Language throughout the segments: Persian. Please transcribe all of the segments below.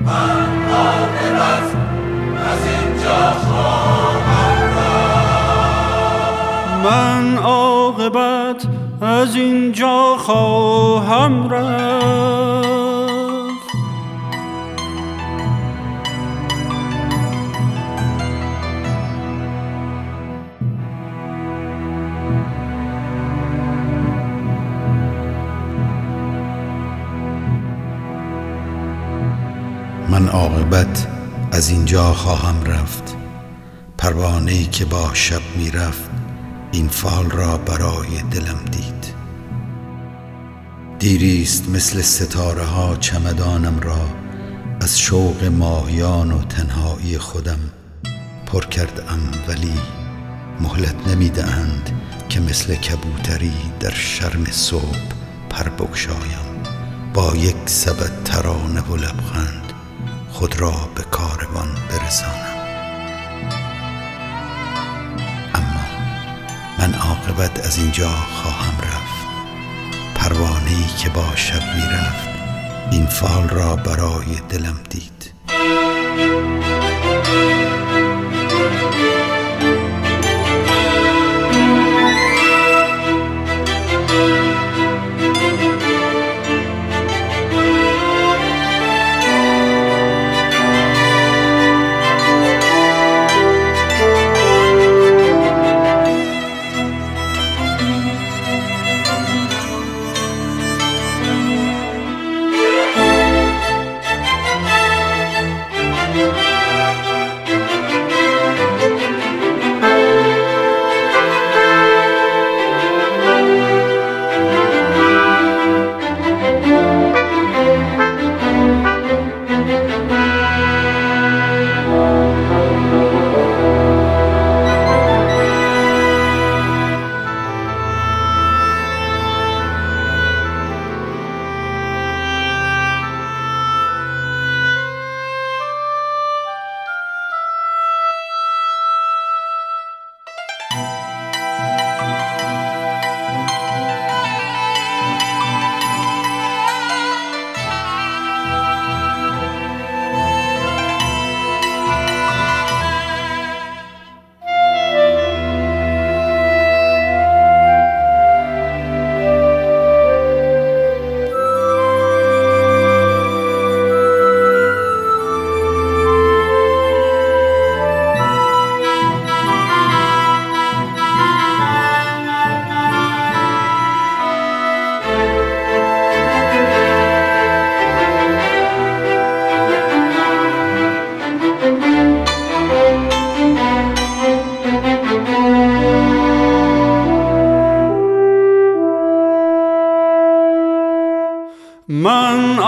من عاقبت از اینجا خواهم رفت. من عاقبت از اینجا خواهم رفت. پروانه‌ای که با شب می رفت این فال را برای دلم دید. دیریست مثل ستاره ها چمدانم را از شوق ماهیان و تنهایی خودم پر کردم، ولی مهلت نمی دهند که مثل کبوتری در شرم صبح پر بگشایم، با یک سبد ترانه و لبخند خود را به کاروان برسانم. اما من عاقبت از اینجا خواهم رفت. پروانه‌ای که با شب می رفت این فال را برای دلم دید. من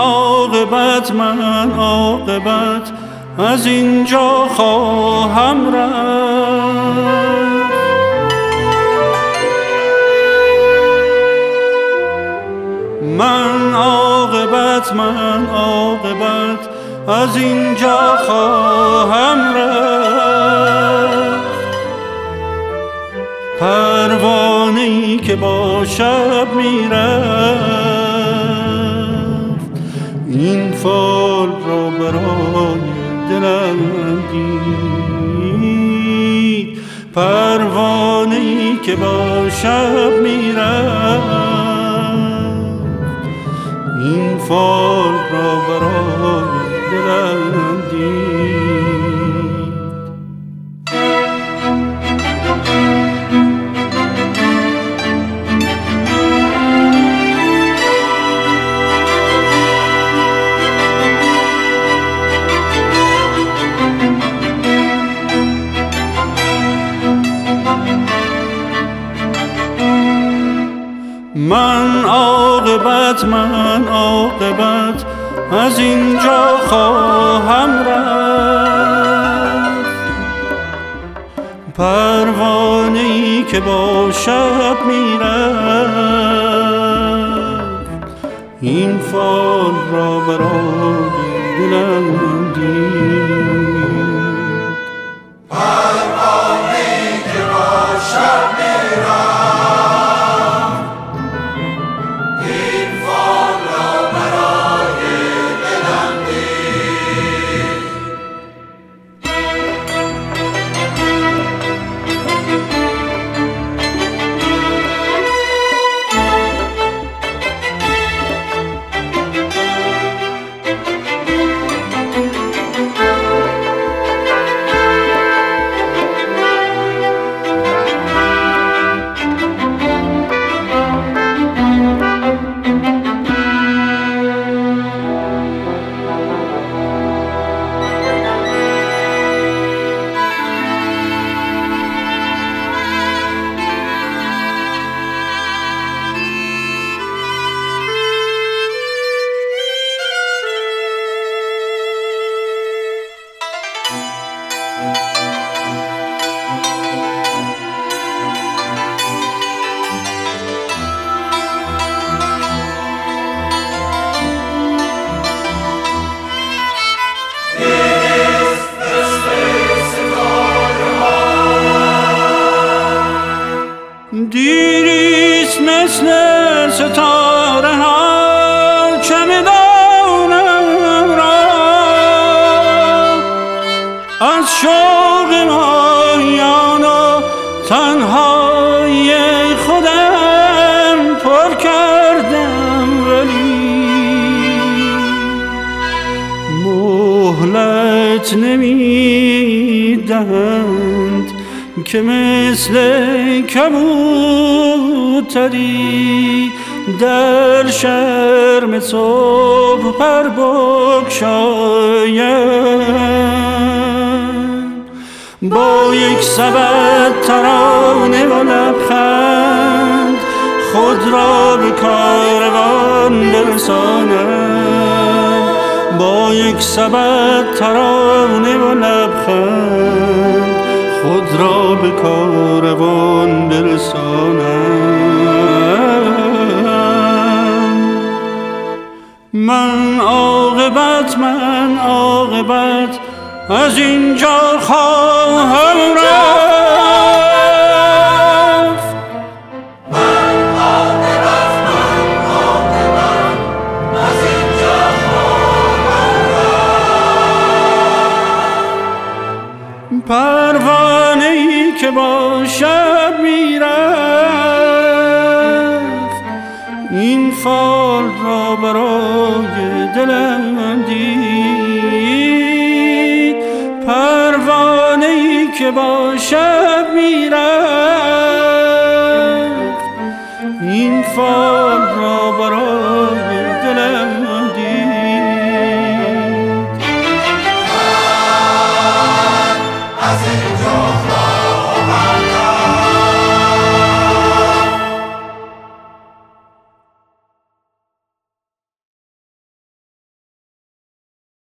عاقبت از اینجا خواهم رفت. من عاقبت از اینجا خواهم رفت. پروانه‌ای که با شب می رفت این فال را برای دلم دید. پروانه‌ای که با شب می رفت این فال را برای دلم دید. من عاقبت از اینجا خواهم رفت. پروانه‌ای که با شب می رفت این فال را برای دلم دید. پروانه‌ای که با شب می رفت این فال را برای دلم دید. شوق ماهیان و تنهای خودم پر کردم، ولی مهلت نمیدهند که مثل کبوتری در شرم صبح پر بگشایم. با یک سبد ترانه و لبخند خود را به کاروان برسانم. با یک سبد ترانه و لبخند خود را به کاروان برسانم. من عاقبت از اینجا خواهم رفت. من عاقبت از اینجا خواهم رفت. پروانه‌ای که با شب میرفت این فال را برای دلم دید. پروانه‌ای که با شب میرفت